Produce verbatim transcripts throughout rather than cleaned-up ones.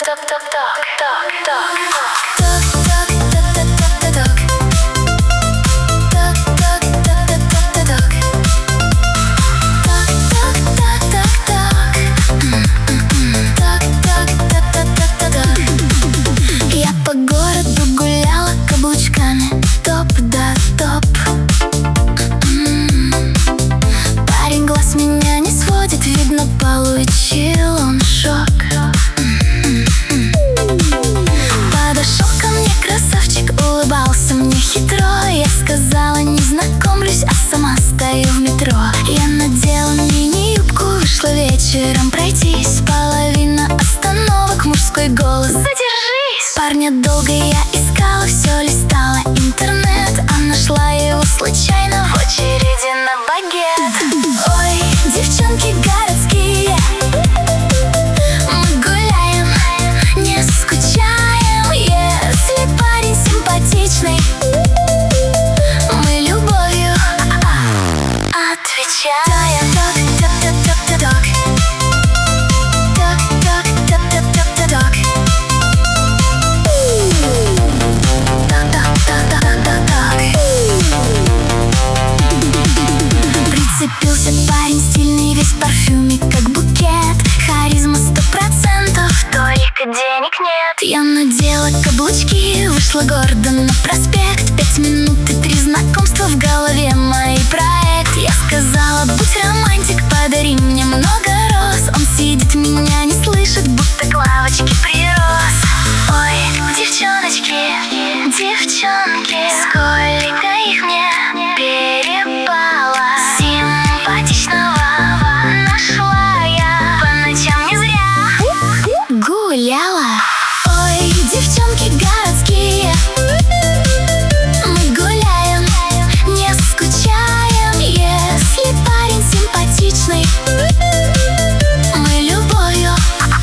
Я по городу гуляла каблучками, топ да топ. Парень глаз меня не сводит, видно, получил он шок. Подошел ко мне красавчик, улыбался мне хитро. Я сказала, не знакомлюсь, а сама стою в метро. Я надела мини-юбку, вышла вечером пройтись. Половина остановок, мужской голос: задержись! Парня долго я искала, все листала интернет, а нашла его случайно в очереди на багет. Ой, девчонки городские, мы гуляем, не скучаем. Если парень симпатичный, мы любовью отвечаем. Так-так-так-так-так-так. Так-так-так-так-так-так. Так-так-так-так-так-так. Прицепился парень стильный, весь в парфюме, как букет. Харизма сто процентов, только денег нет. Я надела каблучки, вышла гордо на проспект. Пять минут и три знакомства, в голове мой проект. Я сказала, будь романтик, подари мне много роз. Он сидит, меня не слышит, будто к лавочке прирос. Ой, девчоночки, девчонки, сколько их мне перепало. Симпатичного нашла я, по ночам не зря гуляла. Ой, девчонки городские, мы гуляем, не скучаем. Если парень симпатичный, мы любовью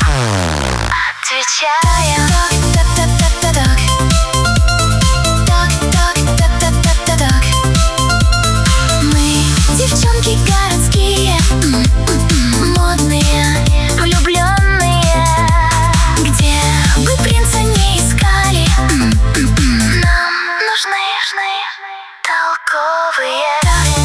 отвечаем. Так-так-так-так-так. Так-так-так-так-так-так. Мы девчонки городские, модные, влюбленные. Где бы принца не искали, нам нужны толковые.